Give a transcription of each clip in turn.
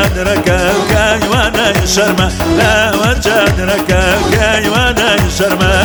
وجدرك كاي وانا شرمة لا وجدرك كاي وانا شرمة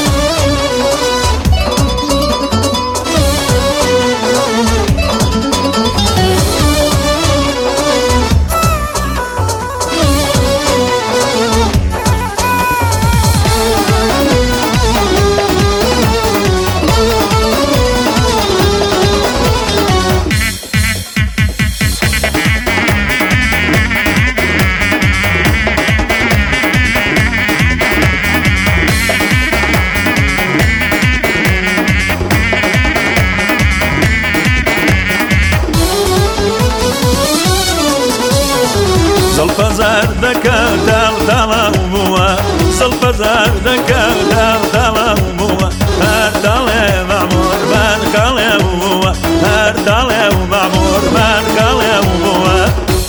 زلفزار دكا دال دال وبوا زلفزار دكا دال دال وبوا هر دال معمور من قال وبوا هر دال معمور من قال وبوا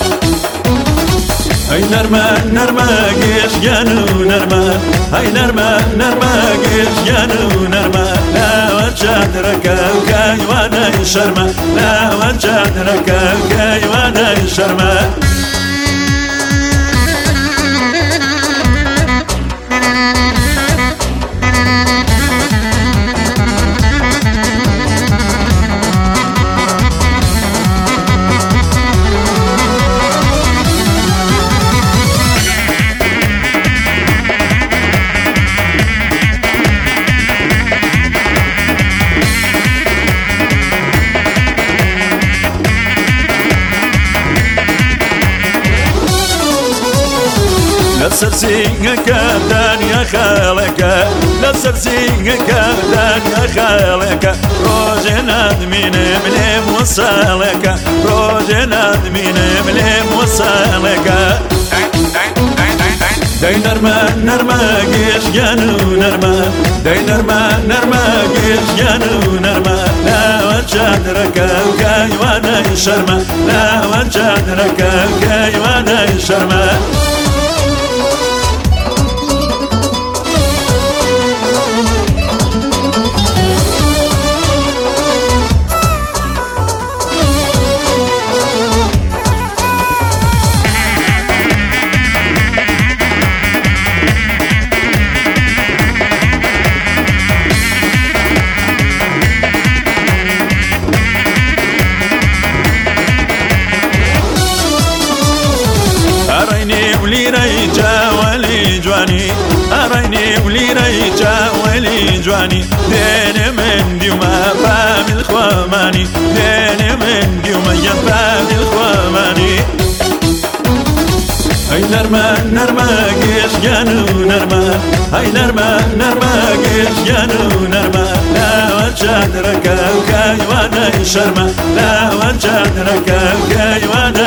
هاي نرمة نرمة جيش جانو نرمة هاي نرمة نرمة جيش جانو نرمة لا وجدرك كاي وانا شرمة لا وجدرك كاي وانا شرمة لسرسينك دنيا خالك لسرسينك دنيا خالك روجنا من ملم وصالك روجنا من ملم وصالك داي نرما جيش جانو نرما داي نرما جيش جانو نرما لا وجدرك كاي وانا شرمة لا وجدرك كاي وانا شرمة ولي ريجا ولي جواني أريني ولي ريجا ولي جواني دين من ديوما باب الخواماني دين من ديوما يباب الخواماني هاي نرما جيش جانو نرما هاي نرما جيش جانو نرما لا وجدرك كاي وانا شرمة لا وجدرك كاي وانا